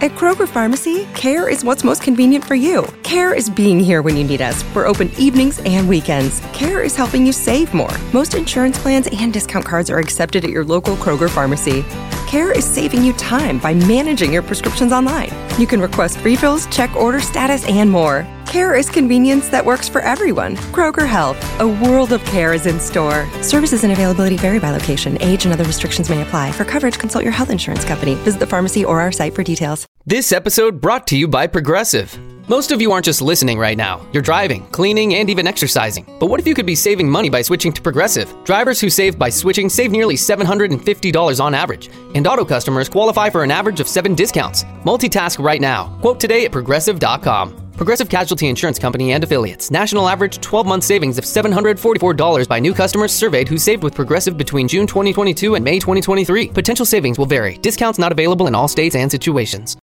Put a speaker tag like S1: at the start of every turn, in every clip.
S1: At Kroger Pharmacy, care is what's most convenient for you. Care is being here when you need us. We're open evenings and weekends. Care is helping you save more. Most insurance plans and discount cards are accepted at your local Kroger Pharmacy. Care is saving you time by managing your prescriptions online. You can request refills, check order status, and more. Care is convenience that works for everyone. Kroger Health, a world of care is in store. Services and availability vary by location. Age and other restrictions may apply. For coverage, consult your health insurance company. Visit the pharmacy or our site for details.
S2: This episode brought to you by Progressive. Most of you aren't just listening right now. You're driving, cleaning, and even exercising. But what if you could be saving money by switching to Progressive? Drivers who save by switching save nearly $750 on average. And auto customers qualify for an average of 7 discounts. Multitask right now. Quote today at Progressive.com. Progressive Casualty Insurance Company and Affiliates. National average 12-month savings of $744 by new customers surveyed who saved with Progressive between June 2022 and May 2023. Potential savings will vary. Discounts not available in all states and situations.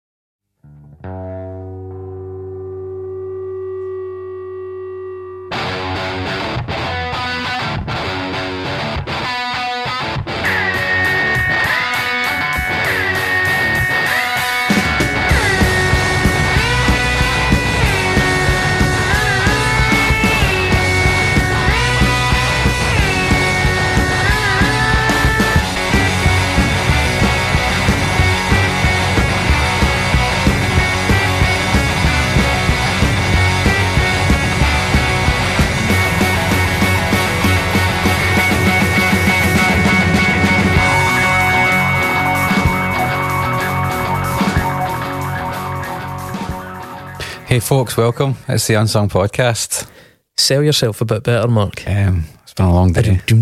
S3: Hey folks, welcome. It's the Unsung Podcast.
S4: Sell yourself a bit better, Mark.
S3: It's been a long day. Do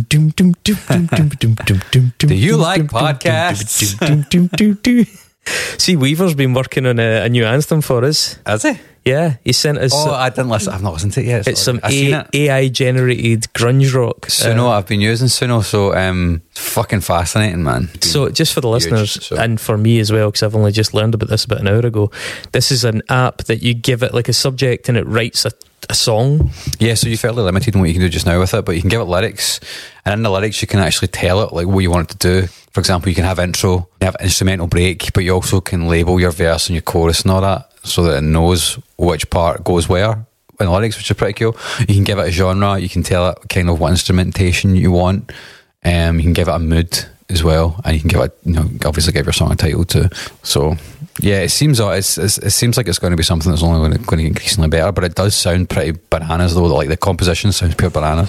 S3: you like podcasts?
S4: See, Weaver's been working on a new anthem for us.
S3: Has he?
S4: Yeah, he sent us.
S3: I didn't listen. I've not listened to it yet.
S4: It's some AI generated grunge rock.
S3: Suno, I've been using Suno, so it's fucking fascinating, man.
S4: So just for the listeners and for me as well, because I've only just learned about this about an hour ago, this is an app that you give it like a subject and it writes a song.
S3: Yeah, so you're fairly limited in what you can do just now with it, but you can give it lyrics, and in the lyrics you can actually tell it like what you want it to do. For example, you can have intro, you have instrumental break, but you also can label your verse and your chorus and all that so that it knows which part goes where in the lyrics, which is pretty cool. You can give it a genre, you can tell it kind of what instrumentation you want, you can give it a mood as well, and you can give it, obviously give your song a title too. So yeah, it seems like it's going to be something that's only going to get increasingly better, but it does sound pretty bananas though. Like the composition sounds pure bananas.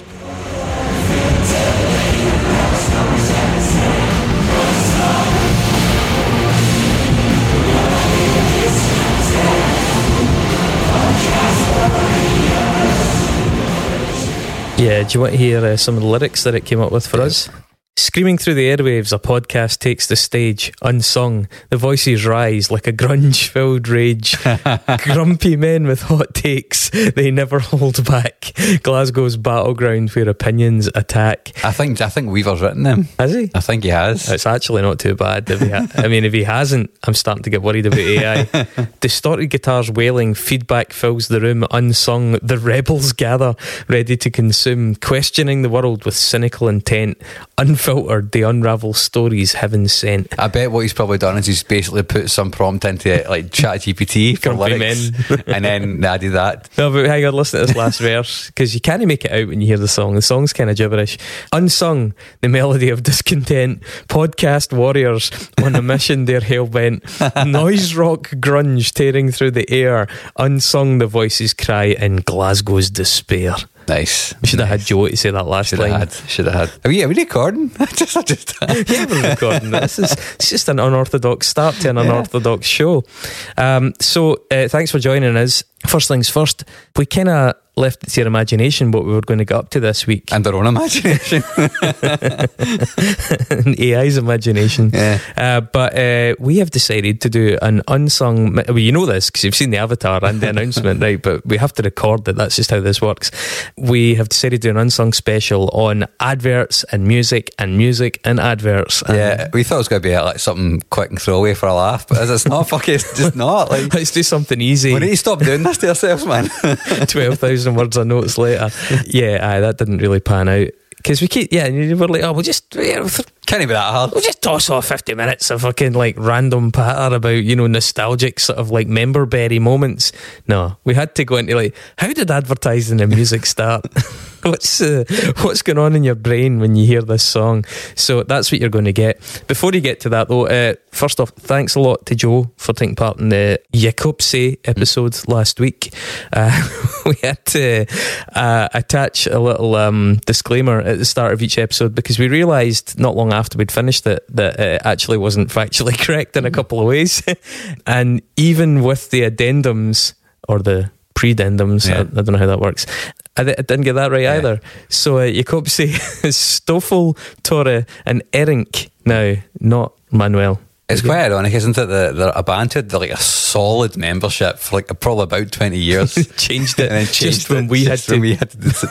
S4: Yeah, do you want to hear some of the lyrics that it came up with for us? Screaming through the airwaves, a podcast takes the stage, unsung. The voices rise like a grunge-filled rage. Grumpy men with hot takes, they never hold back. Glasgow's battleground where opinions attack.
S3: I think Weaver's written them.
S4: Has he?
S3: I think he has.
S4: It's actually not too bad. If he hasn't, I'm starting to get worried about AI. Distorted guitars wailing, feedback fills the room, unsung. The rebels gather, ready to consume, questioning the world with cynical intent. Unfiltered, they unravel stories heaven sent.
S3: I bet what he's probably done is he's basically put some prompt into it, like ChatGPT for lyrics, and then added that.
S4: No, but hang on, listen to this last verse, because you can't make it out when you hear the song. The song's kind of gibberish. Unsung, the melody of discontent. Podcast warriors on a mission, they're hell-bent. Noise rock grunge tearing through the air. Unsung, the voices cry in Glasgow's despair.
S3: Nice.
S4: We should have had Joe to say that last line.
S3: Should have had. Are we recording?
S4: Yeah, we're recording. It's just an unorthodox start to an unorthodox show. So thanks for joining us. First things first, we kind of left it to your imagination what we were going to get up to this week.
S3: And their own imagination.
S4: And AI's imagination.
S3: Yeah.
S4: But we have decided to do an unsung... Well, you know this because you've seen the avatar and the announcement, right? But we have to record it. That's just how this works. We have decided to do an unsung special on adverts and music and adverts.
S3: Yeah, we thought it was going to be like something quick and throwaway for a laugh, but it's not. Fucking, it's just not. Like,
S4: let's do something easy.
S3: We need to stop doing this to ourselves, man.
S4: 12,000 words of notes later. Yeah, that didn't really pan out. because we keep, and we're like, oh, we'll just,
S3: Can't be that hard.
S4: we'll just toss off 50 minutes of fucking like random patter about, nostalgic sort of like member-berry moments. No, we had to go into like, how did advertising and music start? What's going on in your brain when you hear this song? So that's what you're going to get. Before you get to that though, first off, thanks a lot to Joe for taking part in the Jakobse episode last week. We had to attach a little disclaimer at the start of each episode because we realised not long after we'd finished it that it actually wasn't factually correct in a couple of ways. And even with the addendums or the predendums, I don't know how that works, I didn't get that right either. So Jakobse is Stoffel, Tore and Erink now, not Manuel.
S3: It's quite ironic, isn't it? They're a band who had like a solid membership for like probably about 20 years.
S4: Changed it
S3: and then changed
S4: just when we had to do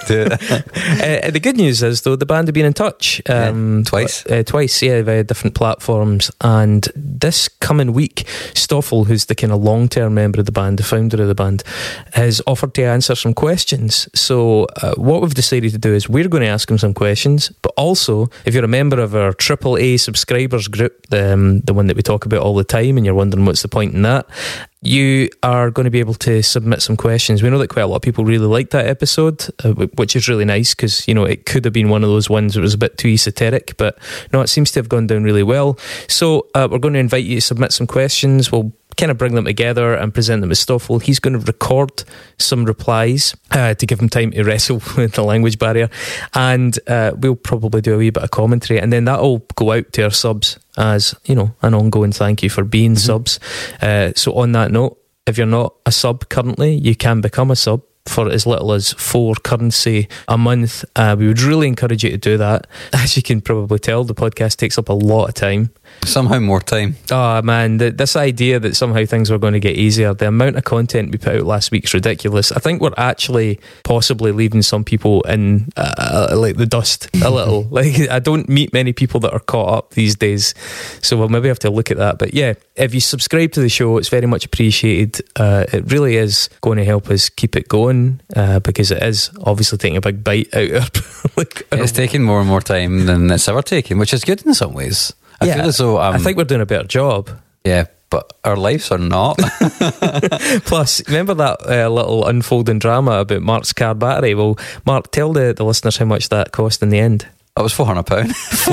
S4: it. The good news is though, the band have been in touch twice, via different platforms. And this coming week, Stoffel, who's the kind of long-term member of the band, the founder of the band, has offered to answer some questions. So what we've decided to do is we're going to ask him some questions, but also if you're a member of our AAA subscribers group, the one that we talk about all the time, and you're wondering what's the point in that, you are going to be able to submit some questions. We know that quite a lot of people really liked that episode, which is really nice because, it could have been one of those ones that was a bit too esoteric, but no, it seems to have gone down really well. So we're going to invite you to submit some questions. We'll kind of bring them together and present them as Stoffel. He's going to record some replies to give him time to wrestle with the language barrier, and we'll probably do a wee bit of commentary, and then that'll go out to our subs as an ongoing thank you for being subs. So on that note, if you're not a sub currently, you can become a sub for as little as 4 currency a month. We would really encourage you to do that. As you can probably tell, the podcast takes up a lot of time.
S3: Somehow more time.
S4: Oh man, this idea that somehow things were going to get easier, the amount of content we put out last week's ridiculous. I think we're actually possibly leaving some people in like the dust a little. Like, I don't meet many people that are caught up these days, so we'll maybe have to look at that. But yeah, if you subscribe to the show, it's very much appreciated. It really is going to help us keep it going, because it is obviously taking a big bite out of
S3: it's taking more and more time than it's ever taken, which is good in some ways. I feel as though
S4: I think we're doing a better job.
S3: Yeah, but our lives are not.
S4: Plus, remember that little unfolding drama about Mark's car battery? Well, Mark, tell the listeners how much that cost in the end.
S3: It was £400.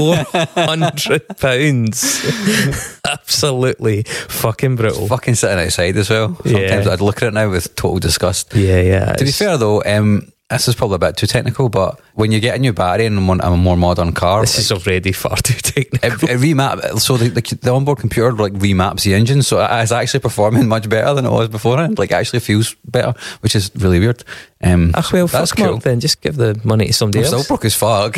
S4: £400. Absolutely fucking brutal.
S3: Fucking sitting outside as well. Sometimes I'd look at it now with total disgust.
S4: Yeah.
S3: To be fair though, this is probably a bit too technical, but when you get a new battery in a more modern car,
S4: this is already far too technical.
S3: It remap. So the onboard computer remaps the engine, so it's actually performing much better than it was beforehand. Like, it actually feels better, which is really weird.
S4: Well,
S3: that's
S4: fuck
S3: cool.
S4: Mark then. Just give the money to somebody else.
S3: I'm still broke as fuck.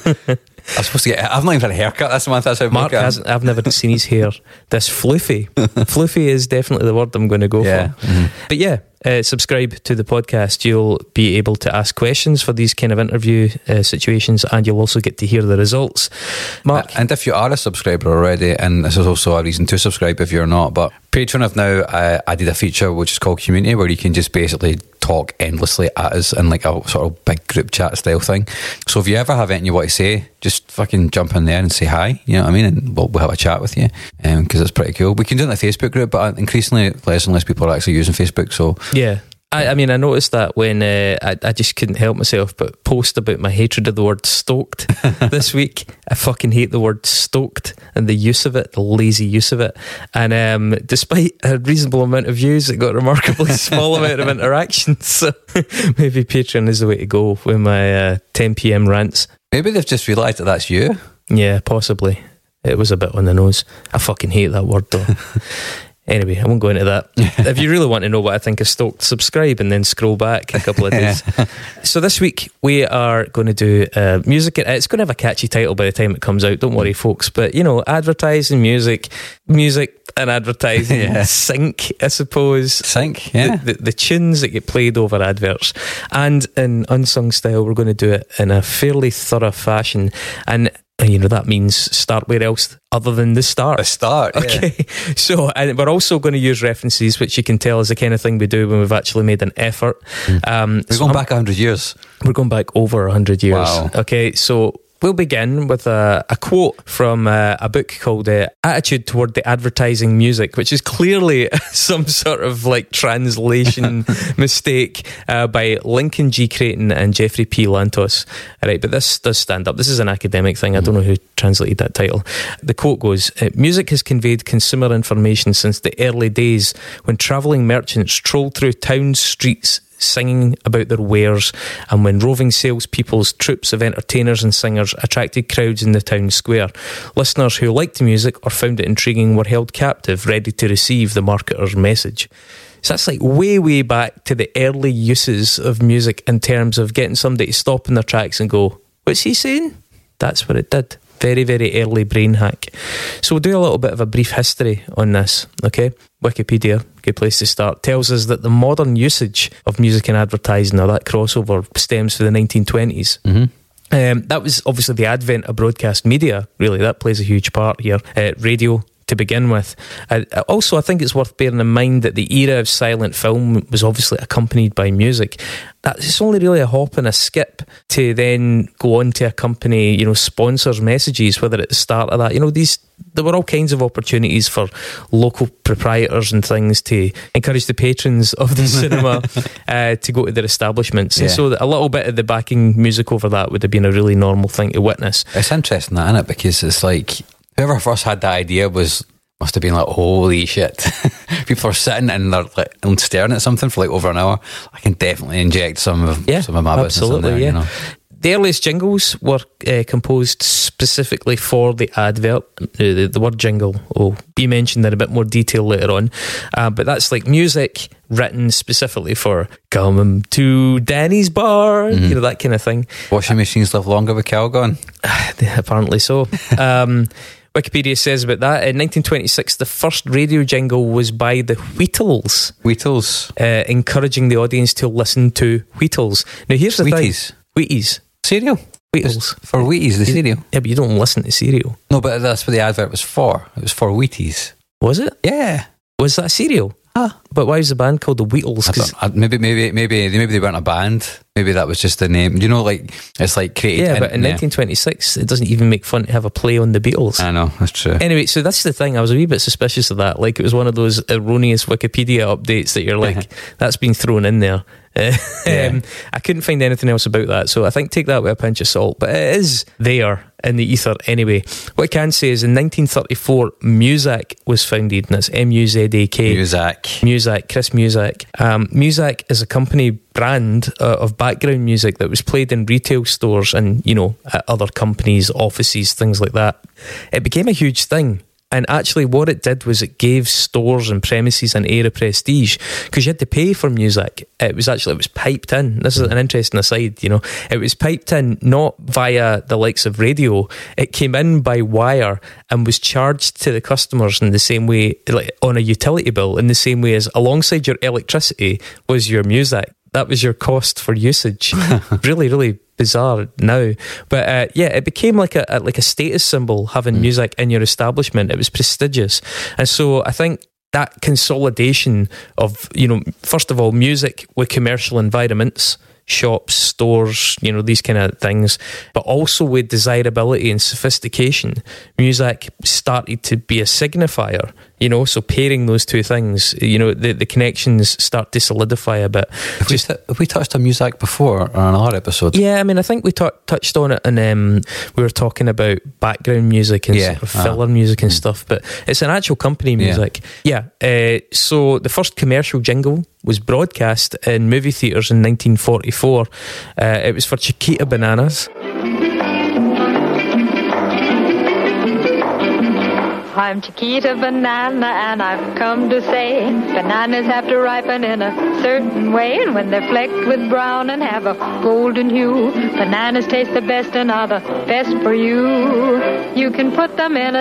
S3: I'm supposed to get. I've not even had a haircut this month. That's how
S4: Mark hasn't. I've never seen his hair this floofy. Floofy is definitely the word I'm going to go for.
S3: Mm-hmm.
S4: But yeah. Subscribe to the podcast. You'll be able to ask questions for these kind of interview situations, and you'll also get to hear the results. Mark,
S3: and if you are a subscriber already, and this is also a reason to subscribe if you're not, but Patreon have now added a feature which is called Community, where you can just basically talk endlessly at us in like a sort of big group chat style thing. So if you ever have anything you want to say, just fucking jump in there and say hi, you know what I mean, and we'll have a chat with you, because it's pretty cool. We can do it in the Facebook group, but increasingly less and less people are actually using Facebook. So
S4: yeah, I mean, I noticed that when I just couldn't help myself but post about my hatred of the word stoked this week. I fucking hate the word stoked and the use of it, the lazy use of it. And despite a reasonable amount of views, it got a remarkably small amount of interactions. So maybe Patreon is the way to go with my 10 p.m. rants.
S3: Maybe they've just realised that that's you.
S4: Yeah, possibly. It was a bit on the nose. I fucking hate that word though. Anyway, I won't go into that. If you really want to know what I think of Stoked, subscribe and then scroll back a couple of days. So this week we are going to do music. It's going to have a catchy title by the time it comes out, don't worry folks, but advertising, music and advertising sync, I suppose.
S3: Sync, yeah.
S4: The tunes that get played over adverts. And in unsung style, we're going to do it in a fairly thorough fashion. And that means start where else other than the start.
S3: A start, yeah.
S4: Okay. So, and we're also going to use references, which you can tell is the kind of thing we do when we've actually made an effort.
S3: We're going back 100 years.
S4: We're going back over 100 years.
S3: Wow.
S4: Okay, so we'll begin with a quote from a book called Attitude Toward the Advertising Music, which is clearly some sort of like translation mistake by Lincoln G. Creighton and Jeffrey P. Lantos. All right, but this does stand up. This is an academic thing. I don't know who translated that title. The quote goes, music has conveyed consumer information since the early days when travelling merchants trolled through town streets singing about their wares, and when roving salespeople's troops of entertainers and singers attracted crowds in the town square. Listeners who liked the music or found it intriguing were held captive, ready to receive the marketer's message. So that's like way back to the early uses of music in terms of getting somebody to stop in their tracks and go, what's he saying? That's what it did. Very, very early brain hack. So we'll do a little bit of a brief history on this, okay? Wikipedia, good place to start, tells us that the modern usage of music in advertising, or that crossover, stems from the 1920s. That was obviously the advent of broadcast media, really. That plays a huge part here. Radio, to begin with. Also, I think it's worth bearing in mind that the era of silent film was obviously accompanied by music. It's only really a hop and a skip to then go on to accompany, sponsors' messages, whether at the start of that, there were all kinds of opportunities for local proprietors and things to encourage the patrons of the cinema to go to their establishments. Yeah. And so a little bit of the backing music over that would have been a really normal thing to witness.
S3: It's interesting that, isn't it? Because it's like, whoever first had that idea must have been like, holy shit. People are sitting and they're like and staring at something for like over an hour. I can definitely inject some of my business in there,
S4: yeah. The earliest jingles were composed specifically for the advert. The word jingle will be mentioned in a bit more detail later on. But that's like music written specifically for "Come to Danny's Bar," that kind of thing.
S3: Washing machines live longer with Calgon.
S4: Apparently so. Wikipedia says about that, in 1926, the first radio jingle was by the Wheatles. Encouraging the audience to listen to Wheatles. Now, here's the thing. Wheaties.
S3: Cereal?
S4: Wheatles.
S3: For Wheaties, the cereal.
S4: Yeah, but you don't listen to cereal.
S3: No, but that's what the advert was for. It was for Wheaties.
S4: Was it?
S3: Yeah.
S4: Was that cereal? But why was the band called the Wheatles?
S3: Maybe they weren't a band. Maybe that was just the name. It's like created.
S4: Yeah, but in 1926, it doesn't even make fun to have a play on the Beatles.
S3: I know, that's true.
S4: Anyway, so that's the thing. I was a wee bit suspicious of that. Like, it was one of those erroneous Wikipedia updates that you're like, that's been thrown in there. I couldn't find anything else about that, so I think take that with a pinch of salt, but it is there in the ether anyway. What I can say is in 1934 Muzak was founded, and that's M-U-Z-A-K. Muzak, Chris Muzak. Muzak is a company brand of background music that was played in retail stores and at other companies, offices, things like that. It became a huge thing. And actually what it did was it gave stores and premises an air of prestige, because you had to pay for music. It was piped in. This is an interesting aside, It was piped in not via the likes of radio. It came in by wire and was charged to the customers in the same way, like on a utility bill, in the same way as alongside your electricity was your music. That was your cost for usage. Really, really bizarre now, but it became like a status symbol having music in your establishment. It was prestigious, and so I think that consolidation of first of all music with commercial environments, shops, stores, these kind of things, but also with desirability and sophistication, music started to be a signifier. So pairing those two things, the connections start to solidify a bit.
S3: Have we touched on music before on another episode?
S4: Yeah, I think we touched on it, and we were talking about background music and sort of filler music and stuff, but it's an actual company music. So the first commercial jingle was broadcast in movie theatres in 1944. It was for Chiquita Bananas.
S5: I'm Chiquita Banana, and I've come to say bananas have to ripen in a certain way, and when they're flecked with brown and have a golden hue, bananas taste the best and are the best for you. You can put them in a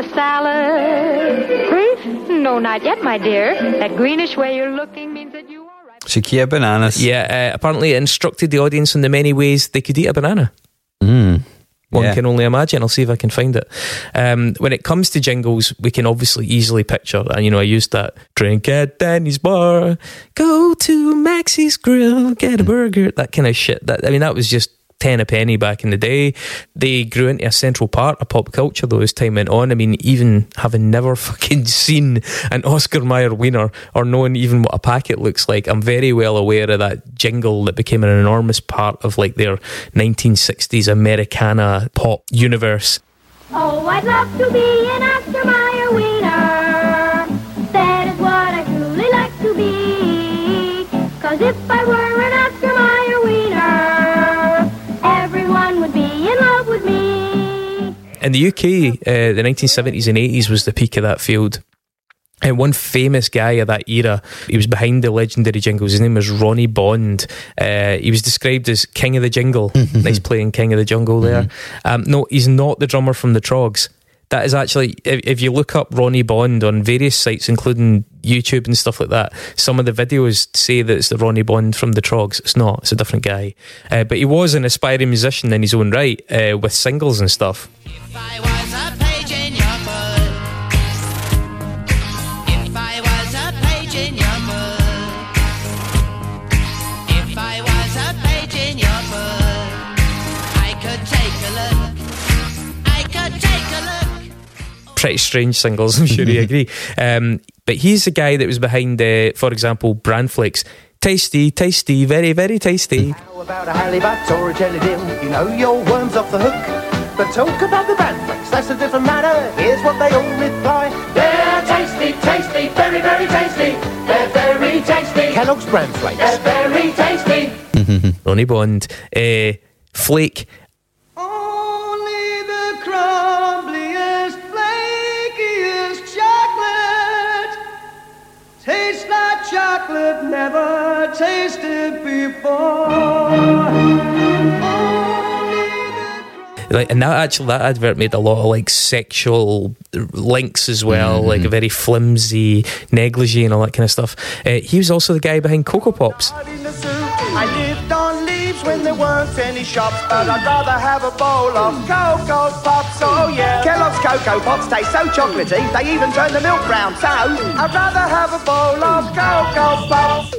S5: salad. No, not yet, my dear. That greenish way you're looking means that you are right.
S3: Chiquita Bananas.
S4: Yeah, apparently it instructed the audience in the many ways they could eat a banana. One can only imagine. I'll see if I can find it. When it comes to jingles, we can obviously easily picture, and I used that, drink at Danny's bar, go to Maxie's Grill, get a burger, that kind of shit. That was just 10 a penny back in the day. They grew into a central part of pop culture though as time went on. Even having never fucking seen an Oscar Mayer wiener or knowing even what a packet looks like, I'm very well aware of that jingle that became an enormous part of like their 1960s Americana pop universe.
S6: Oh, I'd love to be an Oscar Mayer wiener. That is what I truly like to be. 'Cause if I were an Oscar Mayer wiener, everyone would be in love with me.
S4: In the UK, the 1970s and 80s was the peak of that field. And one famous guy of that era, he was behind the legendary jingles. His name was Ronnie Bond. He was described as King of the Jingle. Nice playing King of the Jungle there. No, he's not the drummer from the Trogs. That is actually, if you look up Ronnie Bond on various sites, including YouTube and stuff like that, some of the videos say that it's the Ronnie Bond from the Trogs. It's not. It's a different guy. But he was an aspiring musician in his own right, with singles and stuff.
S7: If I was a page in your book, if I was a page in your book, if I was a page in your book, I could take a look, I could take a look.
S4: Pretty strange singles, I'm sure you agree. But he's the guy that was behind, for example, Bran Flakes. Tasty, tasty, very, very tasty.
S8: How about a halibut or a jelly dill? You know your worm's off the hook. But talk about the Bran Flakes, that's a different matter. Here's what they all reply. They're tasty, tasty, very, very tasty. They're very tasty. Kellogg's Bran Flakes. They're very tasty.
S4: Ronnie Bond. Flake.
S8: Only the crumbliest, flakiest chocolate tastes like chocolate never tasted before.
S4: And that advert made a lot of like sexual links as well, like a very flimsy negligee and all that kind of stuff. He was also the guy behind Cocoa Pops.
S8: I lived on leaves when there weren't any shops, but I'd rather have a bowl of Cocoa Pops, oh yeah. Kellogg's Cocoa Pops taste so chocolatey, they even turn the milk brown, so I'd rather have a bowl of Cocoa Pops.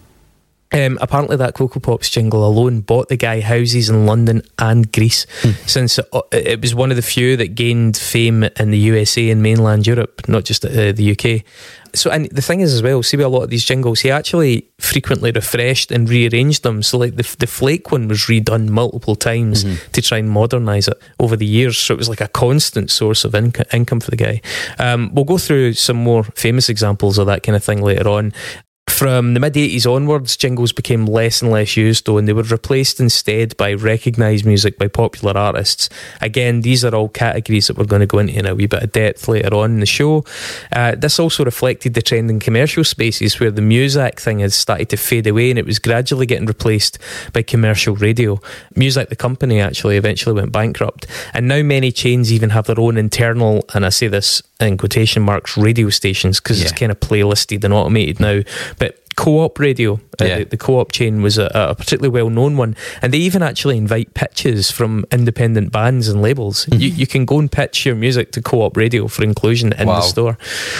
S4: Apparently that Cocoa Pops jingle alone bought the guy houses in London and Greece, since it was one of the few that gained fame in the USA and mainland Europe, not just the UK. So, and the thing is as well, see with a lot of these jingles, he actually frequently refreshed and rearranged them. So like the Flake one was redone multiple times to try and modernise it over the years. So it was like a constant source of income for the guy. We'll go through some more famous examples of that kind of thing later on. From the mid-80s onwards, jingles became less and less used though, and they were replaced instead by recognised music by popular artists. Again, these are all categories that we're going to go into in a wee bit of depth later on in the show. This also reflected the trend in commercial spaces where the Muzak thing had started to fade away and it was gradually getting replaced by commercial radio. Muzak, the company, actually eventually went bankrupt, and now many chains even have their own internal, and I say this in quotation marks, radio stations, because it's kind of playlisted and automated now. But Co-op Radio, the Co-op chain, was a particularly well-known one, and they even actually invite pitches from independent bands and labels. You can go and pitch your music to Co-op Radio for inclusion in the store.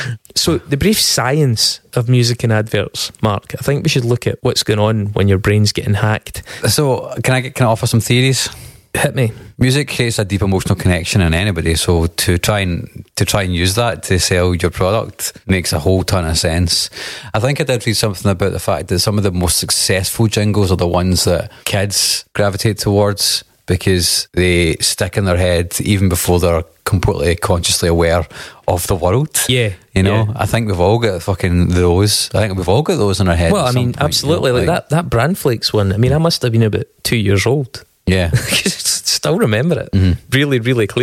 S4: So the brief science of music and adverts, Mark, I think we should look at what's going on when your brain's getting hacked.
S3: So can I offer some theories?
S4: Hit me.
S3: Music creates a deep emotional connection in anybody, so to try and use that to sell your product makes a whole ton of sense. I think I did read something about the fact that some of the most successful jingles are the ones that kids gravitate towards because they stick in their head even before they're completely consciously aware of the world.
S4: Yeah.
S3: You know, I think we've all got fucking those. I think we've all got those in our head.
S4: Well, I mean, absolutely. You know, like that Bran Flakes one, I mean, I must have been about 2 years old.
S3: Yeah.
S4: Still remember it really, really clearly.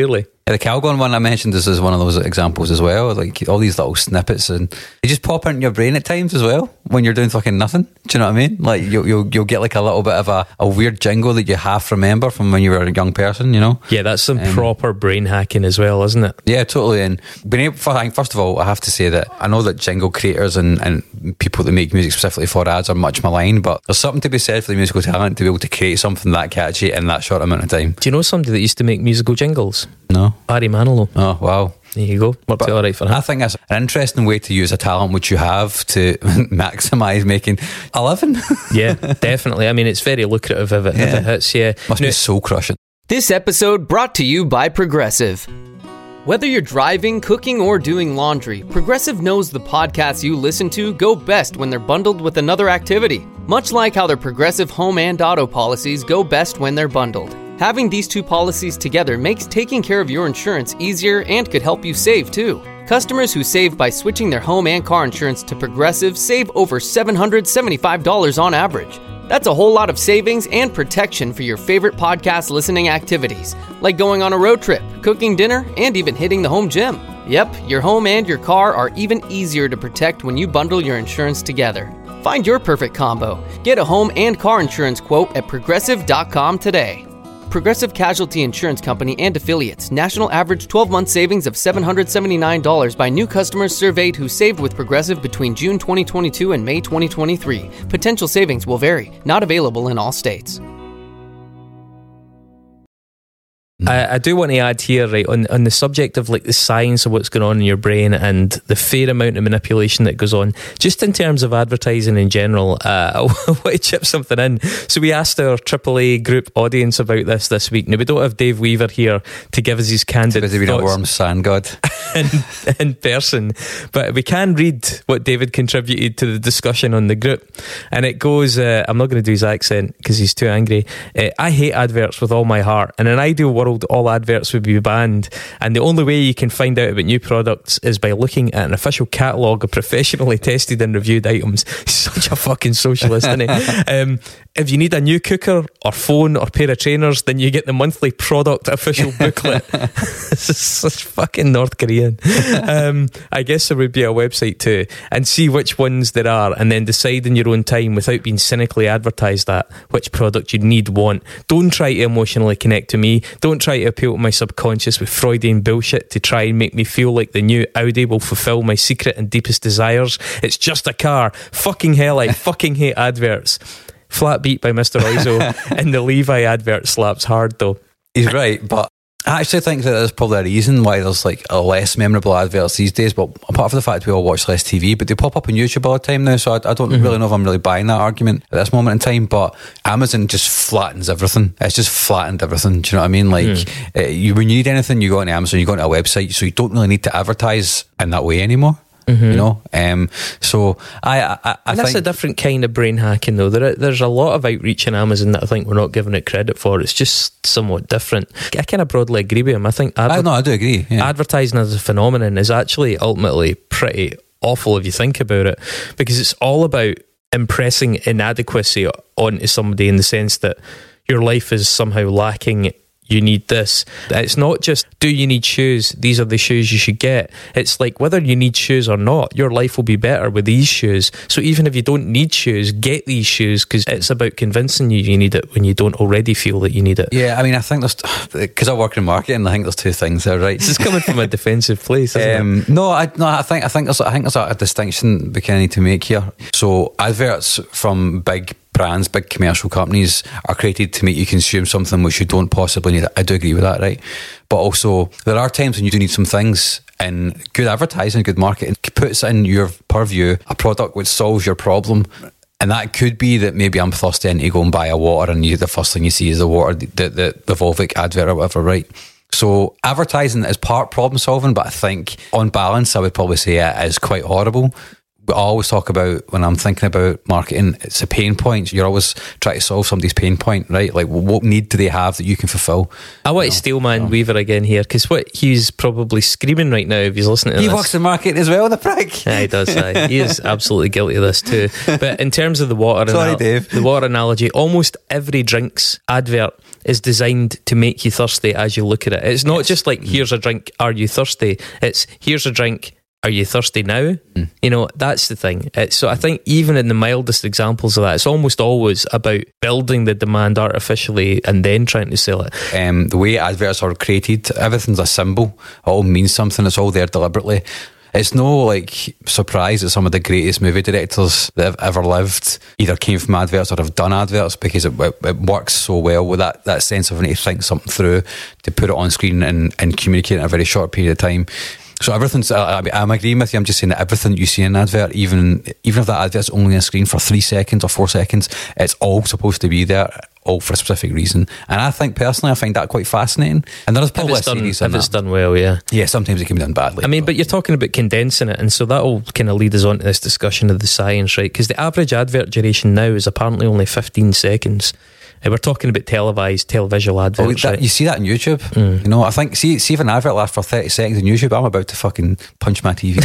S3: Yeah, the Calgon one I mentioned is one of those examples as well. Like all these little snippets, and they just pop into your brain at times as well when you're doing fucking nothing. Do you know what I mean? Like you'll get like a little bit of a weird jingle that you half remember from when you were a young person. You know?
S4: Yeah, that's some proper brain hacking as well, isn't it?
S3: Yeah, totally. And being able, first of all, I have to say that I know that jingle creators and people that make music specifically for ads are much maligned, but there's something to be said for the musical talent to be able to create something that catchy in that short amount of time.
S4: Do you know somebody that used to make musical jingles?
S3: No.
S4: Barry Manilow.
S3: Oh, wow.
S4: There you go. Worked out all right for him.
S3: I think that's an interesting way to use a talent which you have to maximise making a living.
S4: Yeah, definitely. I mean, it's very lucrative if it hits. Yeah,
S3: must be soul crushing.
S2: This episode brought to you by Progressive. Whether you're driving, cooking, or doing laundry, Progressive knows the podcasts you listen to go best when they're bundled with another activity. Much like how their Progressive home and auto policies go best when they're bundled. Having these two policies together makes taking care of your insurance easier and could help you save too. Customers who save by switching their home and car insurance to Progressive save over $775 on average. That's a whole lot of savings and protection for your favorite podcast listening activities, like going on a road trip, cooking dinner, and even hitting the home gym. Yep, your home and your car are even easier to protect when you bundle your insurance together. Find your perfect combo. Get a home and car insurance quote at Progressive.com today. Progressive Casualty Insurance Company and Affiliates. National average 12-month savings of $779 by new customers surveyed who saved with Progressive between June 2022 and May 2023. Potential savings will vary. Not available in all states.
S4: I do want to add here, right, on the subject of like the science of what's going on in your brain and the fair amount of manipulation that goes on, just in terms of advertising in general, I want to chip something in. So we asked our AAA group audience about this week. Now, we don't have Dave Weaver here to give us his candid thoughts.
S3: Because a worm sand god.
S4: in person, but we can read what David contributed to the discussion on the group, and it goes, I'm not going to do his accent because he's too angry. I hate adverts with all my heart. In an ideal world, all adverts would be banned, and the only way you can find out about new products is by looking at an official catalogue of professionally tested and reviewed items. He's such a fucking socialist, isn't he? If you need a new cooker or phone or pair of trainers, then you get the monthly product official booklet. This is such fucking North Korean. I guess there would be a website too, and see which ones there are, and then decide in your own time without being cynically advertised at which product you want. Don't try to emotionally connect to me. Don't try to appeal to my subconscious with Freudian bullshit to try and make me feel like the new Audi will fulfill my secret and deepest desires. It's just a car. Fucking hell, I fucking hate adverts. Flat beat by Mr. Oizo, and the Levi advert slaps hard though.
S3: He's right, but I actually think that there's probably a reason why there's like a less memorable adverts these days. But apart from the fact we all watch less TV, but they pop up on YouTube all the time now, so I don't really know if I'm really buying that argument at this moment in time. But Amazon just flattens everything. It's just flattened everything. Do you know what I mean? Like when you need anything, you go on Amazon, you go on a website, so you don't really need to advertise in that way anymore. You know, so I
S4: and
S3: think
S4: that's a different kind of brain hacking though. There's a lot of outreach in Amazon that I think we're not giving it credit for. It's just somewhat different. I kind of broadly agree with him. I think
S3: I do agree. Yeah.
S4: Advertising as a phenomenon is actually ultimately pretty awful if you think about it, because it's all about impressing inadequacy onto somebody in the sense that your life is somehow lacking. You need this. It's not just, do you need shoes? These are the shoes you should get. It's like, whether you need shoes or not, your life will be better with these shoes. So even if you don't need shoes, get these shoes, because it's about convincing you need it when you don't already feel that you need it.
S3: Yeah, I mean, I think there's, because I work in marketing, I think there's two things there, right?
S4: This is coming from a defensive place, isn't it?
S3: No, I think there's a distinction we kind of need to make here. So adverts from big brands, big commercial companies are created to make you consume something which you don't possibly need. I do agree with that, right? But also, there are times when you do need some things, and good advertising, good marketing puts in your purview a product which solves your problem. And that could be that maybe I'm thirsty and you go and buy a water, and the first thing you see is the water, the Volvic advert or whatever, right? So advertising is part problem solving, but I think on balance I would probably say it is quite horrible. I always talk about when I'm thinking about marketing, it's the pain points. You're always trying to solve somebody's pain point, right? Like, what need do they have that you can fulfill?
S4: I want to steal Man Weaver again here, because what he's probably screaming right now if he's listening to
S3: He
S4: this.
S3: works in marketing as well, the prick.
S4: Yeah, he does. He is absolutely guilty of this too. But in terms of the water,
S3: Dave.
S4: the water analogy, almost every drinks advert is designed to make you thirsty as you look at it. It's not just like, here's a drink, are you thirsty? It's, here's a drink, are you thirsty now? You know, that's the thing. So I think even in the mildest examples of that, it's almost always about building the demand artificially and then trying to sell it.
S3: The way adverts are created, everything's a symbol. It all means something. It's all there deliberately. It's no like surprise that some of the greatest movie directors that have ever lived either came from adverts or have done adverts, because it works so well with that sense of wanting to think something through, to put it on screen and communicate in a very short period of time. So everything's, I'm agreeing with you. I'm just saying that everything you see in an advert, even if that advert's only on screen for 3 seconds or 4 seconds, it's all supposed to be there, all for a specific reason. And I think personally, I find that quite fascinating. And there's probably a series
S4: if it's done well, yeah.
S3: Yeah, sometimes it can be done badly.
S4: I mean, but you're talking about condensing it, and so that'll kind of lead us on to this discussion of the science, right? Because the average advert duration now is apparently only 15 seconds. We're talking about televised, televisual adverts. Right?
S3: You see that on YouTube. You know, I think, see if an advert lasts for 30 seconds on YouTube, I'm about to fucking punch my TV.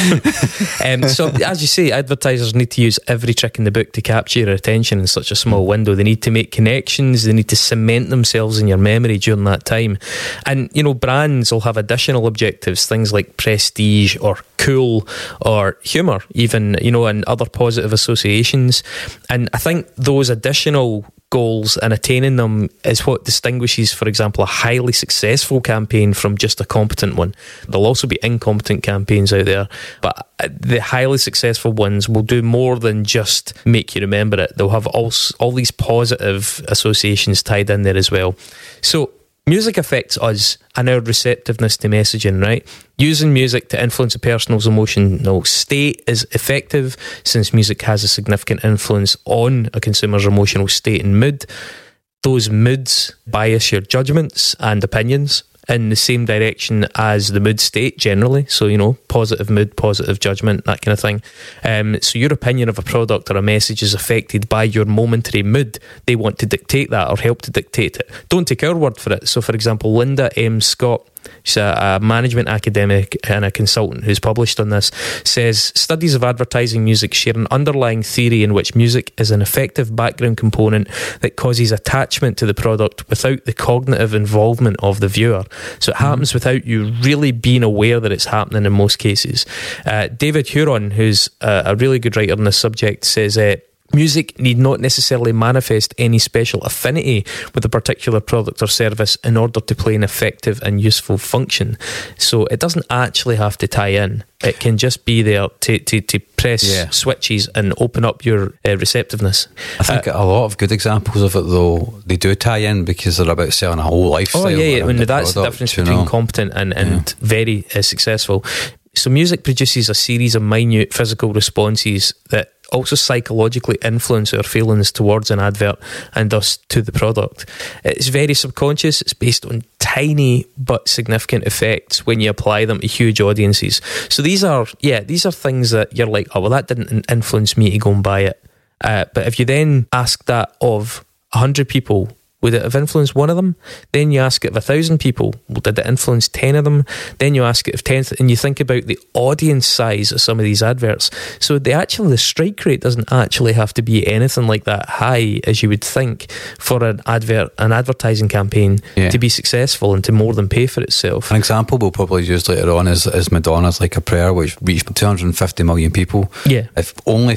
S4: So, as you say, advertisers need to use every trick in the book to capture your attention in such a small window. They need to make connections. They need to cement themselves in your memory during that time. And, you know, brands will have additional objectives, things like prestige or cool or humour, even, you know, and other positive associations. And I think those additional goals and attaining them is what distinguishes, for example, a highly successful campaign from just a competent one. There'll also be incompetent campaigns out there, but the highly successful ones will do more than just make you remember it. They'll have all these positive associations tied in there as well. So music affects us and our receptiveness to messaging, right? Using music to influence a person's emotional state is effective, since music has a significant influence on a consumer's emotional state and mood. Those moods bias your judgments and opinions in the same direction as the mood state generally. So, you know, positive mood, positive judgment, that kind of thing. So your opinion of a product or a message is affected by your momentary mood. They want to dictate that or help to dictate it. Don't take our word for it. So, for example, Linda M. Scott, she's a management academic and a consultant who's published on this, says studies of advertising music share an underlying theory in which music is an effective background component that causes attachment to the product without the cognitive involvement of the viewer. So it happens without you really being aware that it's happening in most cases. David Huron, who's a really good writer on this subject, says music need not necessarily manifest any special affinity with a particular product or service in order to play an effective and useful function. So it doesn't actually have to tie in. It can just be there to press switches and open up your receptiveness.
S3: I think a lot of good examples of it, though, they do tie in because they're about selling a whole lifestyle.
S4: Oh, yeah. That's
S3: product,
S4: the difference between competent and very successful. So music produces a series of minute physical responses that also psychologically influence our feelings towards an advert and thus to the product. It's very subconscious. It's based on tiny but significant effects when you apply them to huge audiences. So these are things that you're like, oh, well, that didn't influence me to go and buy it. But if you then ask that of 100 people, would it have influenced one of them? Then you ask it of 1,000 people, well, did it influence 10 of them? Then you ask it of 10, and you think about the audience size of some of these adverts. So the strike rate doesn't actually have to be anything like that high as you would think for an advertising campaign to be successful and to more than pay for itself.
S3: An example we'll probably use later on is Madonna's Like a Prayer, which reached 250 million people.
S4: Yeah.
S3: If only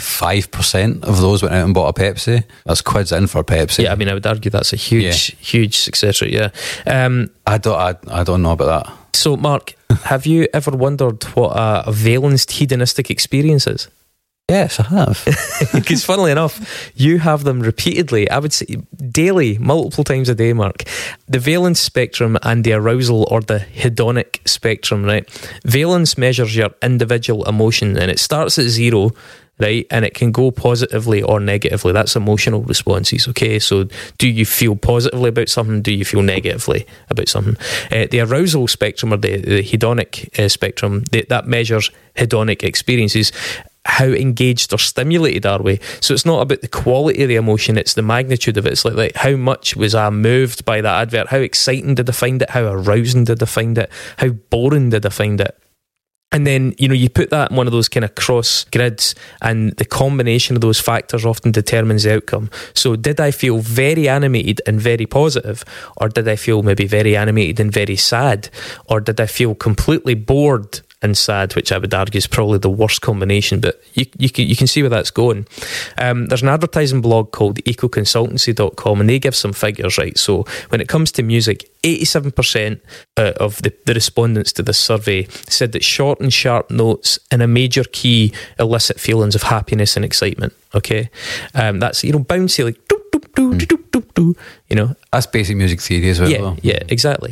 S3: 5% of those went out and bought a Pepsi, that's quids in for Pepsi.
S4: Yeah, I mean, I would argue that's a huge success rate. Yeah.
S3: I don't know about that.
S4: So, Mark, have you ever wondered what a valenced hedonistic experience is?
S3: Yes, I have.
S4: Because funnily enough, you have them repeatedly, I would say daily, multiple times a day, Mark. The valence spectrum and the arousal or the hedonic spectrum, right? Valence measures your individual emotion, and it starts at 0, right, and it can go positively or negatively. That's emotional responses, okay? So do you feel positively about something? Do you feel negatively about something? The arousal spectrum or the hedonic spectrum, that measures hedonic experiences. how engaged or stimulated are we? So it's not about the quality of the emotion, it's the magnitude of it. It's like how much was I moved by that advert? How exciting did I find it? How arousing did I find it? How boring did I find it? And then, you put that in one of those kind of cross grids, and the combination of those factors often determines the outcome. So did I feel very animated and very positive, or did I feel maybe very animated and very sad, or did I feel completely bored and sad, which I would argue is probably the worst combination, but you can see where that's going. There's an advertising blog called ecoconsultancy.com, and they give some figures, right? So when it comes to music, 87% of the respondents to this survey said that short and sharp notes in a major key elicit feelings of happiness and excitement. Okay, that's bouncy, like doop, doop, doop, doop, doop, doop,
S3: that's basic music theory as well.
S4: Yeah, exactly.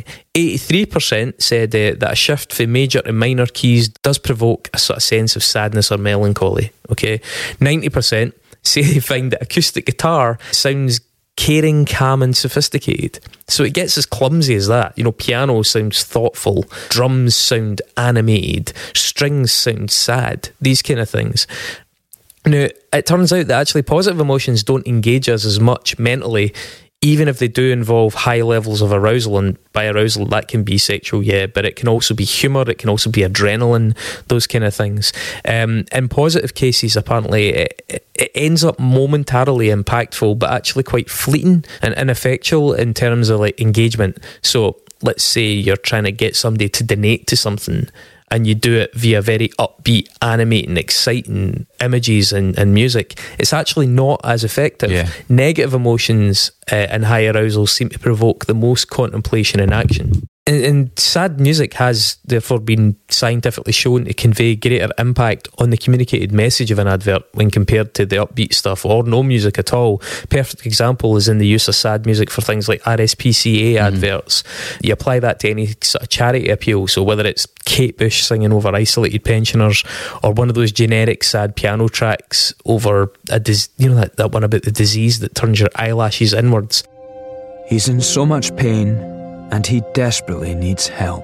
S4: 83% said that a shift from major to minor keys does provoke a sort of sense of sadness or melancholy. Okay, 90% say they find that acoustic guitar sounds caring, calm and sophisticated. So it gets as clumsy as that. Piano sounds thoughtful, drums sound animated, strings sound sad, these kind of things. Now, it turns out that actually positive emotions don't engage us as much mentally, even if they do involve high levels of arousal. And by arousal, that can be sexual, but it can also be humour, it can also be adrenaline, those kind of things. In positive cases, apparently, it ends up momentarily impactful, but actually quite fleeting and ineffectual in terms of like engagement. So let's say you're trying to get somebody to donate to something, and you do it via very upbeat, animating, exciting images and music, it's actually not as effective. Negative emotions and high arousal seem to provoke the most contemplation and action. And sad music has therefore been scientifically shown to convey greater impact on the communicated message of an advert when compared to the upbeat stuff or no music at all. Perfect example is in the use of sad music for things like RSPCA adverts. You apply that to any sort of charity appeal, so whether it's Kate Bush singing over isolated pensioners, or one of those generic sad piano tracks over that one about the disease that turns your eyelashes inwards.
S9: He's in so much pain, and he desperately needs help.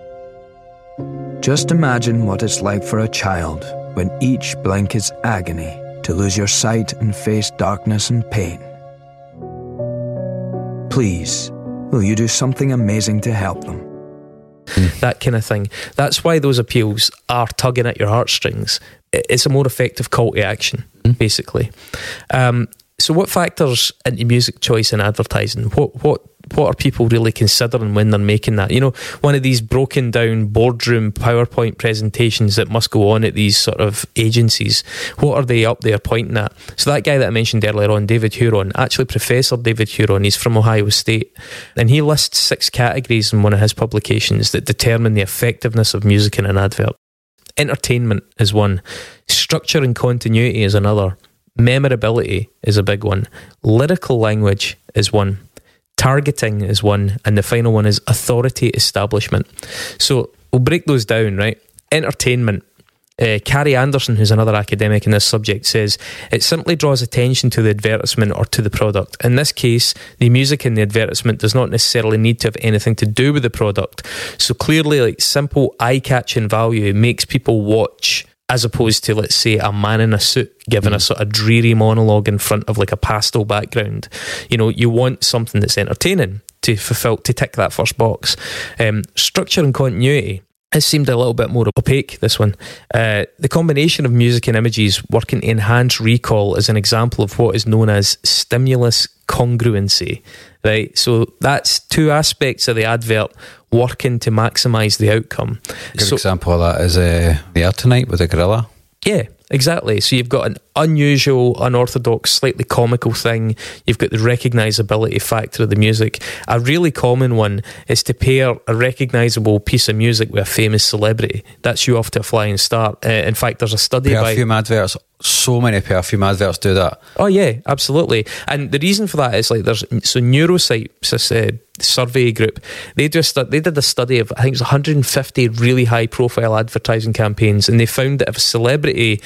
S9: Just imagine what it's like for a child when each blink is agony to lose your sight and face darkness and pain. Please, will you do something amazing to help them?
S4: That kind of thing. That's why those appeals are tugging at your heartstrings. It's a more effective call to action, basically. So what factors into music choice and advertising? What are people really considering when they're making that? One of these broken down boardroom PowerPoint presentations that must go on at these sort of agencies. What are they up there pointing at? So that guy that I mentioned earlier on, David Huron, actually Professor David Huron, he's from Ohio State, and he lists 6 categories in one of his publications that determine the effectiveness of music in an advert. Entertainment is one. Structure and continuity is another. Memorability is a big one. Lyrical language is one. Targeting is one. And the final one is authority establishment. So we'll break those down, right? Entertainment. Carrie Anderson, who's another academic in this subject, says it simply draws attention to the advertisement or to the product. In this case, the music in the advertisement does not necessarily need to have anything to do with the product. So clearly, like, simple eye-catching value makes people watch, as opposed to, let's say, a man in a suit giving a sort of dreary monologue in front of like a pastel background. You want something that's entertaining to tick that first box. Structure and continuity has seemed a little bit more opaque, this one. The combination of music and images working to enhance recall is an example of what is known as stimulus congruency, right? So that's 2 aspects of the advert working to maximise the outcome.
S3: A good example of that is The Air Tonight with a gorilla.
S4: Yeah, exactly. So you've got an unusual, unorthodox, slightly comical thing. You've got the recognisability factor of the music. A really common one is to pair a recognisable piece of music with a famous celebrity. That's you off to a flying start. In fact, there's a study
S3: perfume adverts. So many perfume adverts do that.
S4: Oh yeah, absolutely. And the reason for that is Neurosite, this survey group, they did a study of, I think it was 150 really high profile advertising campaigns, and they found that if a celebrity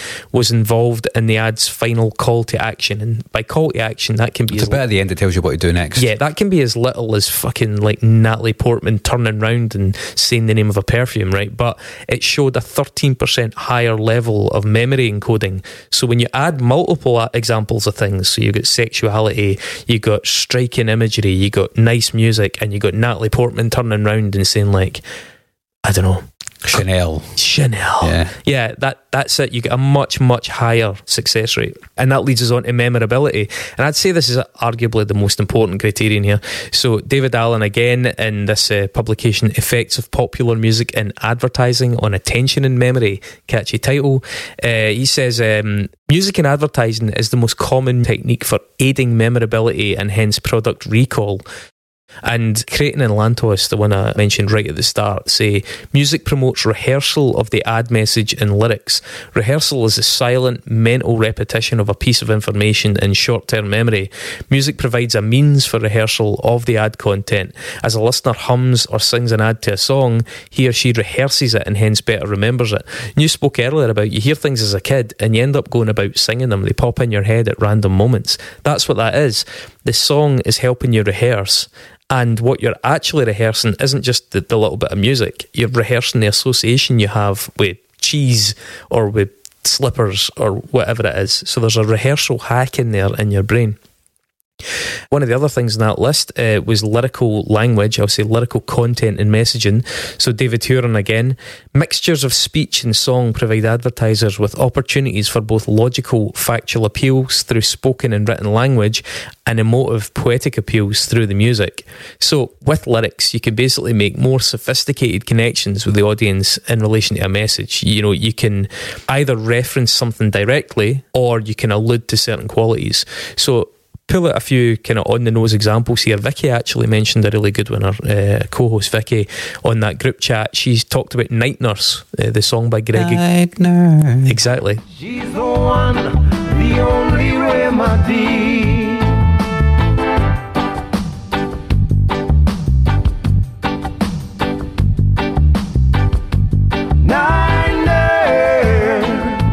S4: was involved in the ad's final call to action. And by call to action, that can be
S3: It's a bit at the end that tells you what to do next.
S4: Yeah, that can be as little as fucking like Natalie Portman turning round and saying the name of a perfume, right? But it showed a 13% higher level of memory encoding. So when you add multiple examples of things, so you got sexuality, you got striking imagery, you got nice music, and you got Natalie Portman turning round and saying like, I don't know,
S3: Chanel.
S4: Yeah, that's it. You get a much, much higher success rate. And that leads us on to memorability. And I'd say this is arguably the most important criterion here. So David Allen, again, in this publication, Effects of Popular Music in Advertising on Attention and Memory, catchy title, he says, music in advertising is the most common technique for aiding memorability and hence product recall. And Creighton and Lantos, the one I mentioned right at the start, say music promotes rehearsal of the ad message and lyrics. Rehearsal is a silent mental repetition of a piece of information in short-term memory. Music provides a means for rehearsal of the ad content. As a listener hums or sings an ad to a song, he or she rehearses it and hence better remembers it. And you spoke earlier about you hear things as a kid and you end up going about singing them. They pop in your head at random moments. That's what that is. The song is helping you rehearse. And what you're actually rehearsing isn't just the little bit of music. You're rehearsing the association you have with cheese or with slippers or whatever it is. So there's a rehearsal hack in there in your brain. One of the other things in that list was lyrical language, I'll say lyrical content and messaging. So David Huron again, mixtures of speech and song provide advertisers with opportunities for both logical, factual appeals through spoken and written language and emotive, poetic appeals through the music. So with lyrics, you can basically make more sophisticated connections with the audience in relation to a message. You know, you can either reference something directly or you can allude to certain qualities. So pull out a few kind of on-the-nose examples here. Vicky actually mentioned a really good one. Her co-host Vicky on that group chat, she's talked about Night Nurse, the song by Greg.
S3: Night Nurse.
S4: Exactly.
S8: She's the one, the only remedy. Night nurse.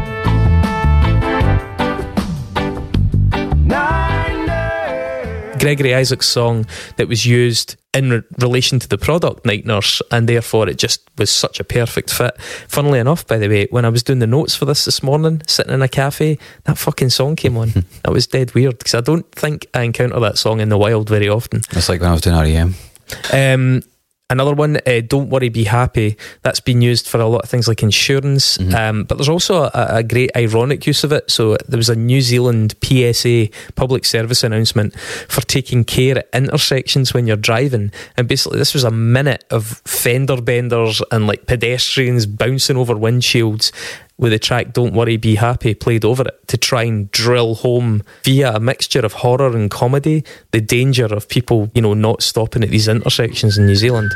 S8: Night nurse.
S4: Gregory Isaac's song that was used in relation to the product Night Nurse, and therefore it just was such a perfect fit. Funnily enough, by the way, when I was doing the notes for this morning, sitting in a cafe, that fucking song came on. That was dead weird, because I don't think I encounter that song in the wild very often.
S3: It's like when I was doing REM.
S4: Another one, Don't Worry, Be Happy. That's been used for a lot of things like insurance. But there's also a great ironic use of it. So there was a New Zealand PSA, public service announcement, for taking care at intersections when you're driving. And basically this was a minute of fender benders and like pedestrians bouncing over windshields with the track Don't Worry, Be Happy played over it to try and drill home via a mixture of horror and comedy the danger of people, you know, not stopping at these intersections in New Zealand.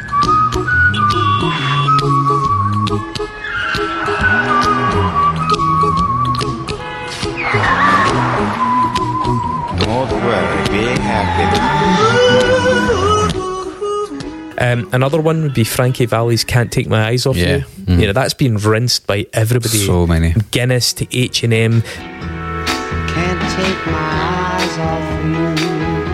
S10: Don't worry, be happy.
S4: Another one would be Frankie Valli's Can't Take My Eyes Off You. You know, that's been rinsed by everybody.
S3: So many.
S4: Guinness to H&M.
S10: Can't take my eyes off you.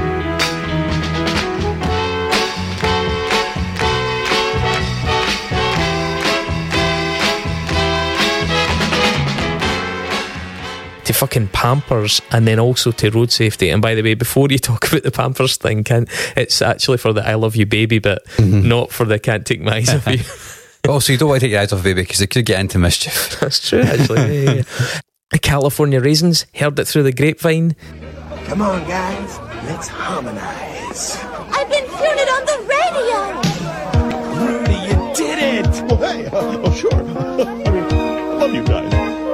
S4: To fucking Pampers, and then also to road safety. And by the way, before you talk about the Pampers thing, it's actually for the I love you baby bit, not for the can't take my eyes off you.
S3: Oh, so you don't want to take your eyes off baby because it could get into mischief.
S4: That's true, actually. Yeah. California Raisins, heard it through the grapevine.
S8: Come on, guys, let's harmonize.
S6: I've been hearing it on the radio.
S8: Rudy, you did it!
S11: Well, hey, oh, sure. I mean, love you guys.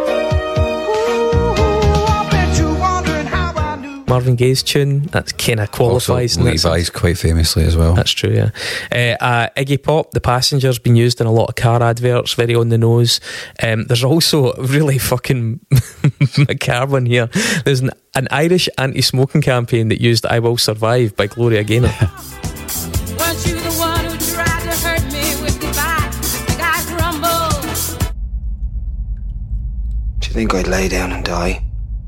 S4: Marvin Gaye's tune, that kind of qualifies.
S3: Also, Levi's quite famously as well.
S4: That's true, yeah. Iggy Pop, The Passenger's been used in a lot of car adverts, very on the nose. There's also a really fucking macabre one here. There's an Irish anti-smoking campaign that used I Will Survive by Gloria Gaynor.
S12: Weren't you the one who tried to hurt me with goodbye? The guys rumble.
S9: you think I'd lay down and die?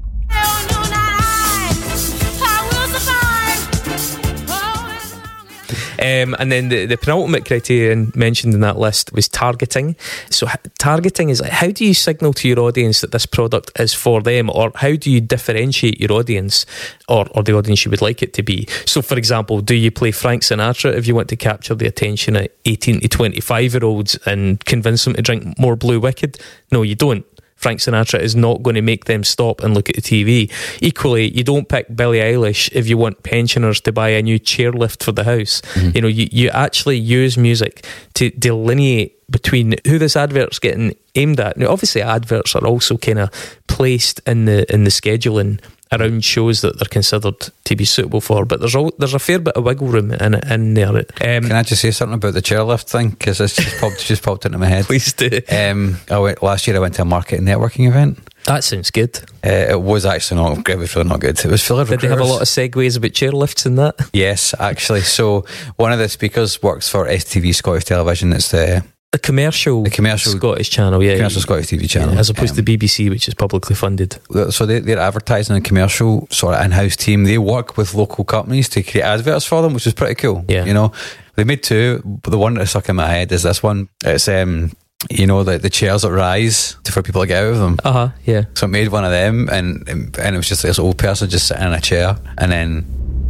S4: And then the penultimate criterion mentioned in that list was targeting. So targeting is like, how do you signal to your audience that this product is for them, or how do you differentiate your audience or the audience you would like it to be? So for example, do you play Frank Sinatra if you want to capture the attention of 18 to 25-year-olds and convince them to drink more Blue Wicked? No, you don't. Frank Sinatra is not going to make them stop and look at the TV. Equally, you don't pick Billie Eilish if you want pensioners to buy a new chairlift for the house. You know, you actually use music to delineate between who this advert's getting aimed at. Now, obviously, adverts are also kind of placed in the scheduling around shows that they're considered to be suitable for, but there's a fair bit of wiggle room in there.
S3: Can I just say something about the chairlift thing, because this just popped into my head?
S4: Please do.
S3: Last year I went to a marketing networking event.
S4: That sounds good.
S3: It was actually not. It was really not good. It was full of recruiters.
S4: Did they have a lot of segues about chairlifts in that?
S3: Yes, actually. So one of the speakers works for STV Scottish Television. It's the commercial
S4: Scottish channel,
S3: commercial Scottish TV channel,
S4: as opposed to the BBC, which is publicly funded.
S3: So they're advertising a commercial sort of in-house team. They work with local companies to create adverts for them, which is pretty cool.
S4: Yeah,
S3: you know, they made two, but the one that's stuck in my head is this one. It's you know, the chairs that rise for people to get out of them.
S4: Yeah.
S3: So I made one of them, and it was just this old person just sitting in a chair, and then.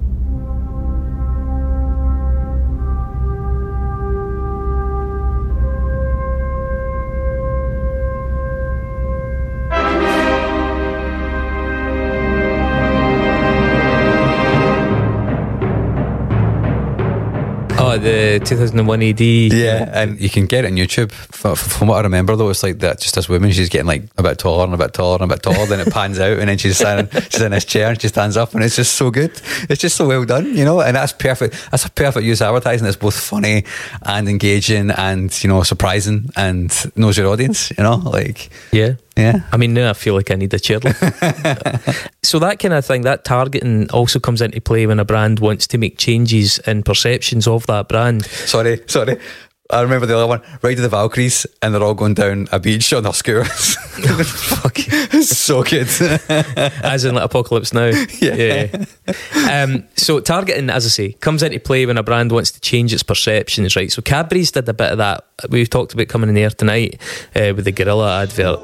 S4: The 2001 AD.
S3: Yeah, and you can get it on YouTube. From what I remember, though, it's like that. Just this woman, she's getting like a bit taller and a bit taller and a bit taller. Then it pans out, and then she's in this chair, and she stands up, and it's just so good. It's just so well done, you know. And that's perfect. That's a perfect use of advertising. It's both funny and engaging, and you know, surprising, and knows your audience. You know, like
S4: yeah.
S3: I
S4: mean, now I feel like I need a chairlift. So that kind of thing, that targeting also comes into play when a brand wants to make changes in perceptions of that brand.
S3: Sorry. I remember the other one, Ride of the Valkyries, and they're all going down a beach on their scooters.
S4: Fuck.
S3: It's so good.
S4: As in like Apocalypse Now. Yeah. So targeting, as I say, comes into play when a brand wants to change its perceptions, right? So Cadbury's did a bit of that. We've talked about coming in the air tonight with the Gorilla advert.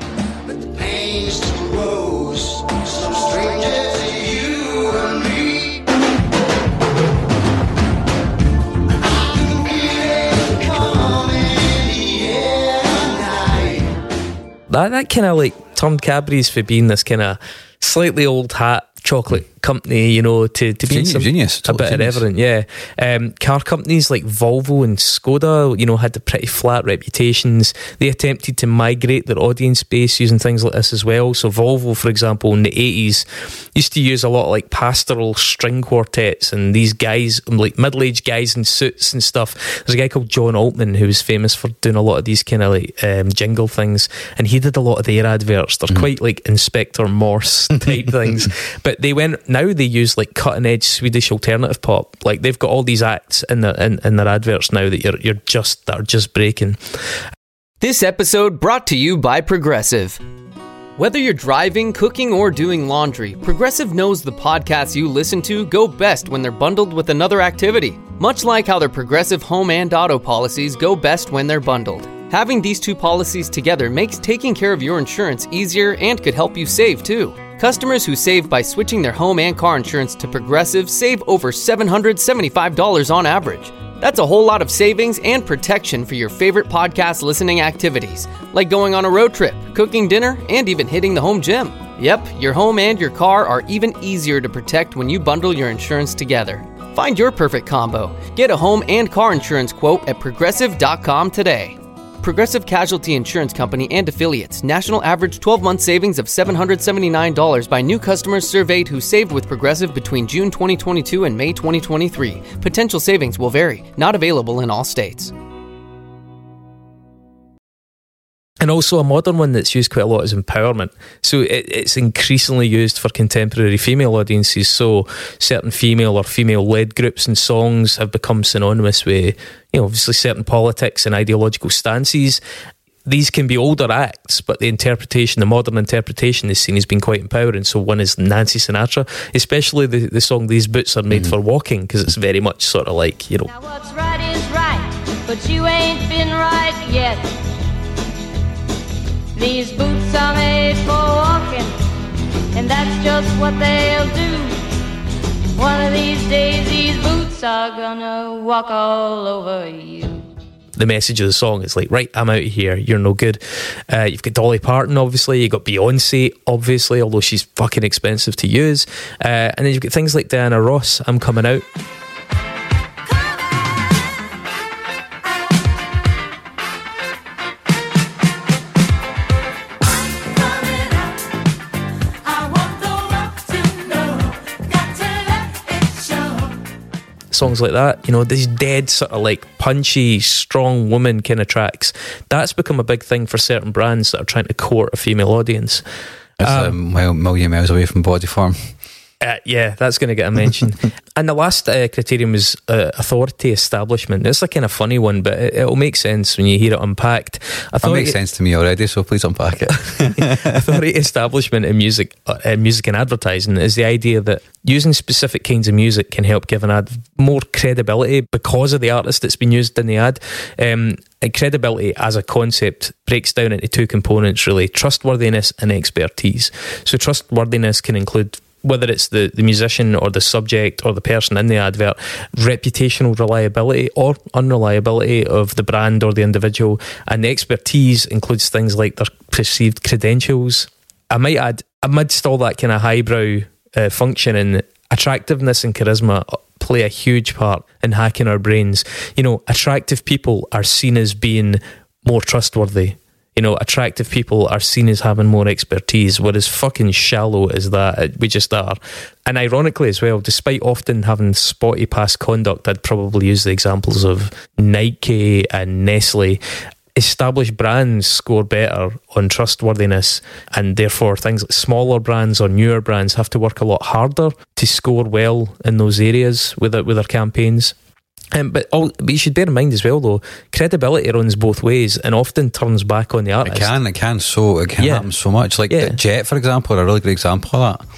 S4: That kind of like turned Cadbury's for being this kind of slightly old hat chocolate company, you know, to be
S3: genius,
S4: a bit irreverent. Yeah. Car companies like Volvo and Skoda, you know, had the pretty flat reputations. They attempted to migrate their audience base using things like this as well. So Volvo, for example, in the 80s used to use a lot of like pastoral string quartets, and these guys, like middle-aged guys in suits and stuff. There's a guy called John Altman who was famous for doing a lot of these kind of like jingle things, and he did a lot of their adverts. They're quite like Inspector Morse type things, but they went. Now they use like cutting edge Swedish alternative pop. Like they've got all these acts in their adverts now that that are just breaking.
S2: This episode brought to you by Progressive. Whether you're driving, cooking, or doing laundry, Progressive knows the podcasts you listen to go best when they're bundled with another activity. Much like how their Progressive home and auto policies go best when they're bundled. Having these two policies together makes taking care of your insurance easier and could help you save too. Customers who save by switching their home and car insurance to Progressive save over $775 on average. That's a whole lot of savings and protection for your favorite podcast listening activities, like going on a road trip, cooking dinner, and even hitting the home gym. Yep, your home and your car are even easier to protect when you bundle your insurance together. Find your perfect combo. Get a home and car insurance quote at Progressive.com today. Progressive Casualty Insurance Company and Affiliates. National average 12-month savings of $779 by new customers surveyed who saved with Progressive between June 2022 and May 2023. Potential savings will vary. Not available in all states.
S4: And also a modern one that's used quite a lot is empowerment. So it's increasingly used for contemporary female audiences. So certain female or female-led groups and songs have become synonymous with, you know, obviously certain politics and ideological stances. these can be older acts, but the modern interpretation is seen as being quite empowering. So one is Nancy Sinatra, especially the song These Boots Are Made for Walking, because it's very much sort of like, you know,
S12: Now what's right is right, but you ain't been right yet. These boots are made for walking, and that's just what they'll do. One of these days these boots are gonna walk all over you.
S4: the message of the song is like, right, I'm out of here, you're no good. You've got Dolly Parton, obviously, you've got Beyonce, obviously, although she's fucking expensive to use, and then you've got things like Diana Ross, I'm Coming Out. Songs like that, you know, these dead sort of like punchy, strong woman kind of tracks, that's become a big thing for certain brands that are trying to court a female audience.
S3: It's a million miles away from Body Form.
S4: Yeah, that's going to get a mention. And the last criterion was authority establishment. It's a kind of funny one, but it'll make sense when you hear it unpacked.
S3: It makes sense to me already, so please unpack it.
S4: Authority establishment in music and advertising is the idea that using specific kinds of music can help give an ad more credibility because of the artist that's been used in the ad. And credibility as a concept breaks down into two components, really: trustworthiness and expertise. So trustworthiness can include whether it's the musician or the subject or the person in the advert, reputational reliability or unreliability of the brand or the individual, and the expertise includes things like their perceived credentials. I might add, amidst all that kind of highbrow functioning, attractiveness and charisma play a huge part in hacking our brains. You know, attractive people are seen as being more trustworthy. You know, attractive people are seen as having more expertise. We're as fucking shallow as that. We just are. And ironically as well, despite often having spotty past conduct, I'd probably use the examples of Nike and Nestle. Established brands score better on trustworthiness, and therefore things like smaller brands or newer brands have to work a lot harder to score well in those areas with their campaigns. But you should bear in mind as well, though, credibility runs both ways and often turns back on the artist.
S3: It can happen so much. Like Jet, for example, are a really good example of that.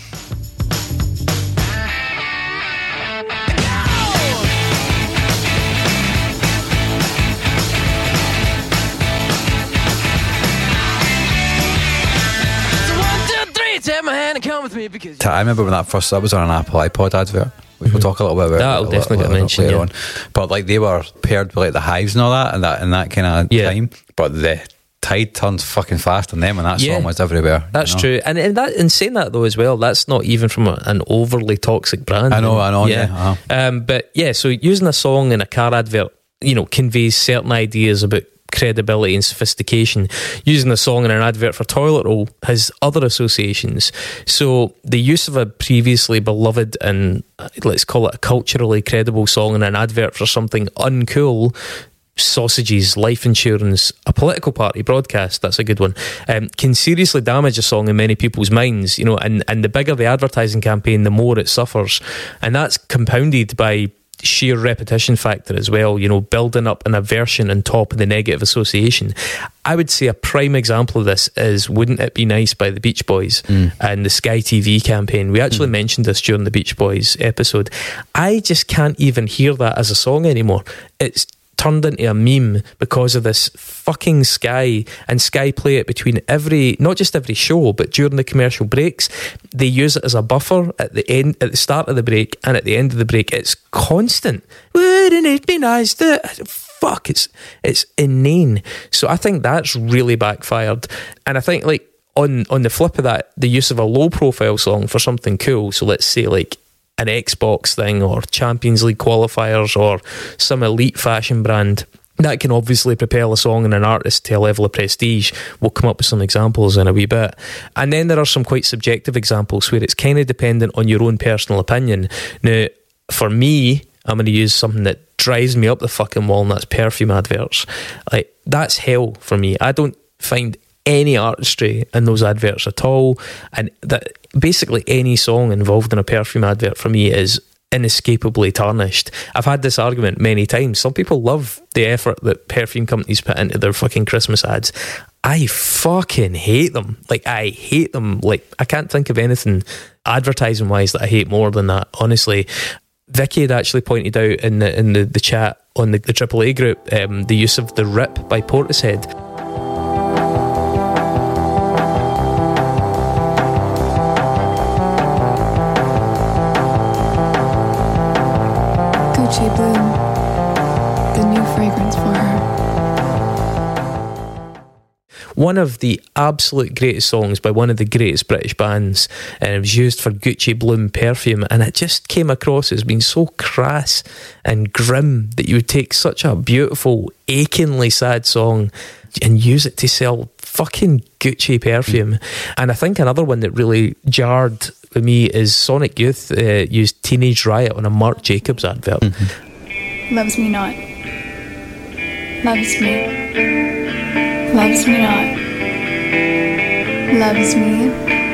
S3: I remember when that was on an Apple iPod advert. We'll talk a little bit about
S4: that'll definitely get mentioned later on.
S3: But like they were paired with like the Hives and all that, and that kind of time. But the tide turned fucking fast on them, and that song was everywhere.
S4: That's true. And saying that though as well, that's not even from an overly toxic brand.
S3: I know.
S4: Yeah. But yeah, so using a song in a car advert, you know, conveys certain ideas about credibility and sophistication. Using a song in an advert for toilet roll has other associations. So the use of a previously beloved and let's call it a culturally credible song in an advert for something uncool, sausages, life insurance, a political party broadcast, that's a good one, can seriously damage a song in many people's minds, you know, and the bigger the advertising campaign, the more it suffers. And that's compounded by sheer repetition factor as well, you know, building up an aversion on top of the negative association. I would say a prime example of this is Wouldn't It Be Nice by the Beach Boys and the Sky TV campaign. We actually mentioned this during the Beach Boys episode. I just can't even hear that as a song anymore. It's turned into a meme because of this fucking Sky, and Sky play it between not just every show, but during the commercial breaks. They use it as a buffer at the start of the break and at the end of the break. It's constant. Wouldn't it be nice to... Fuck, it's inane. So I think that's really backfired. And I think like on the flip of that, the use of a low profile song for something cool, so let's say like an Xbox thing or Champions League qualifiers or some elite fashion brand, that can obviously propel a song and an artist to a level of prestige. We'll come up with some examples in a wee bit. And then there are some quite subjective examples where it's kind of dependent on your own personal opinion. Now, for me, I'm going to use something that drives me up the fucking wall, and that's perfume adverts. Like, that's hell for me. I don't find any artistry in those adverts at all, and that basically any song involved in a perfume advert for me is inescapably tarnished. I've had this argument many times. Some people love the effort that perfume companies put into their fucking Christmas ads. I fucking hate them. Like, I hate them. Like, I can't think of anything advertising wise that I hate more than that, honestly. Vicky had actually pointed out in the chat on the AAA group the use of the Rip by Portishead.
S13: Gucci Bloom, the new fragrance for her.
S4: One of the absolute greatest songs by one of the greatest British bands, and it was used for Gucci Bloom perfume, and it just came across as being so crass and grim that you would take such a beautiful, achingly sad song and use it to sell fucking Gucci perfume. And I think another one that really jarred with me is Sonic Youth used Teenage Riot on a Marc Jacobs advert.
S13: Loves me not. Loves me. Loves me not. Loves me.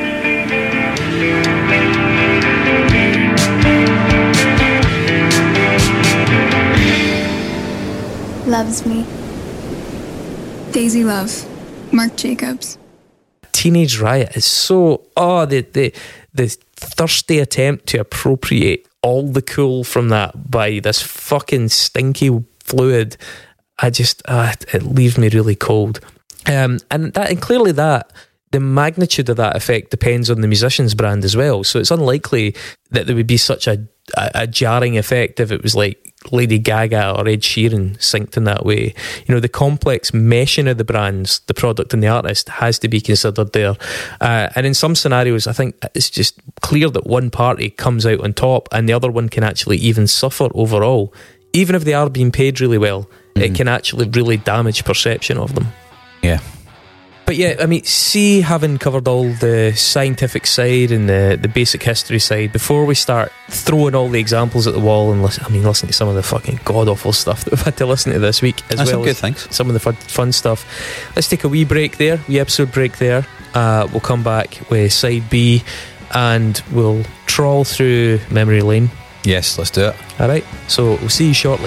S13: Loves me. Daisy Love, Marc Jacobs.
S4: Teenage Riot is so the thirsty attempt to appropriate all the cool from that by this fucking stinky fluid. I just it leaves me really cold. And clearly the magnitude of that effect depends on the musician's brand as well. So it's unlikely that there would be such a jarring effect if it was like Lady Gaga or Ed Sheeran synced in that way. You know, the complex meshing of the brands, the product and the artist has to be considered there. And in some scenarios, I think it's just clear that one party comes out on top and the other one can actually even suffer overall. Even if they are being paid really well, it can actually really damage perception of them.
S3: Yeah.
S4: But yeah, I mean, having covered all the scientific side and the basic history side, before we start throwing all the examples at the wall and listen to some of the fucking god-awful stuff that we've had to listen to this week, as well as some of the fun stuff, let's take a wee break there, wee episode break there. We'll come back with side B and we'll trawl through memory lane.
S3: Yes, let's do it.
S4: Alright, so we'll see you shortly.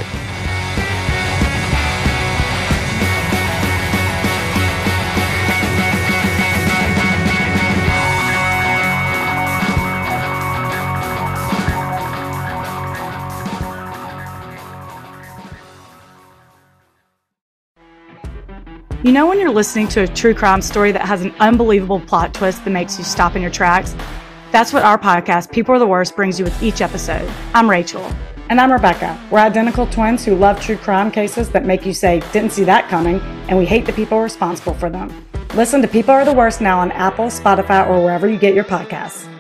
S14: You know when you're listening to a true crime story that has an unbelievable plot twist that makes you stop in your tracks? That's what our podcast, People Are the Worst, brings you with each episode. I'm Rachel.
S15: And I'm Rebecca. We're identical twins who love true crime cases that make you say, didn't see that coming, and we hate the people responsible for them. Listen to People Are the Worst now on Apple, Spotify, or wherever you get your podcasts.